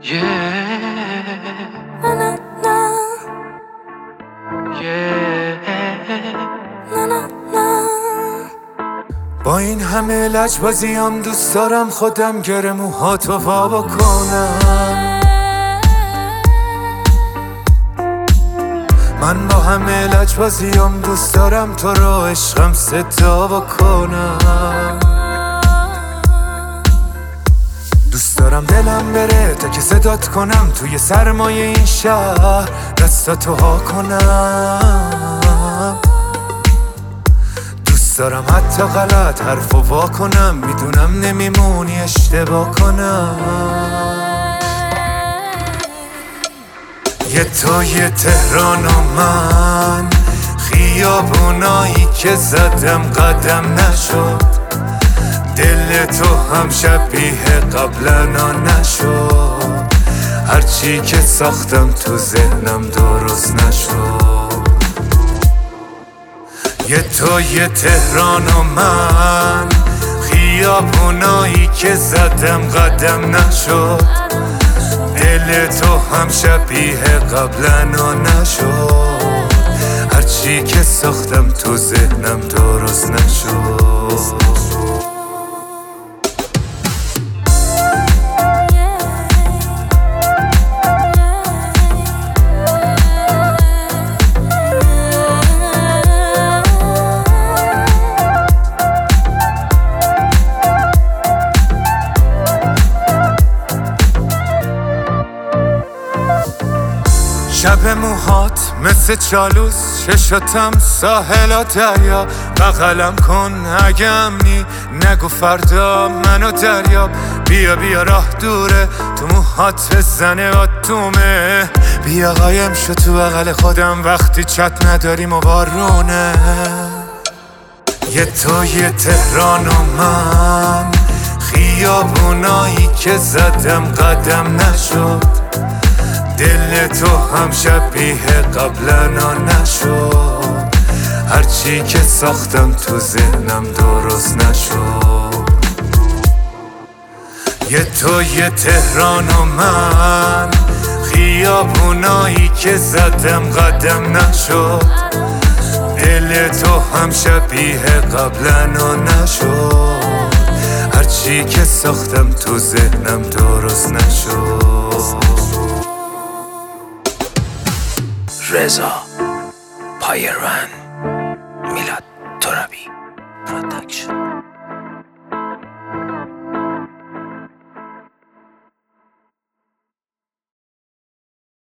Na na na. Na na na. با این همه لجبازیم دوست دارم خودم گره موهاتو وا بکنم. من با همه لجبازیم دوست دارم تو رو عشقم صدا بکنم. دوست دارم دلم بره تا که صدات کنم توی سرمایه این شهر دستاتو ها کنم. دوست دارم حتی غلط حرفو وا کنم، میدونم نمیمونی اشتباه کنم. یه تو یه تهران و من، خیابونایی که زدم قدم نشد. دل تو هم شبیه قبلا نشد، هرچی که ساختم تو ذهنم درست نشد. یه تو یه تهران و من، خیابونایی که زدم قدم نشد. دل تو هم شبیه قبلا نشد، هرچی که ساختم تو ذهنم درست نشد. شب موهات مثل چالوس، چشاتم ساحل و دریا. بغلم کن اگه امنی، نگو فردا منو دریاب. بیا بیا راه دوره، تو موهات بزنه آتومه. بیا قایم شو تو بغل خودم وقتی چت نداریم و بارونه. یه تو یه تهران و من، خیابونایی که زدم قدم نشد. دل تو هم شبیه قبلا نشد، هرچی که ساختم تو ذهنم درست نشد. یه تو یه تهران و من، خیابونایی که زدم قدم نشد. دل تو هم شبیه قبلا نشد، هرچی که ساختم تو ذهنم درست نشد. رضا پایرون، میلاد ترابی پروداکشن.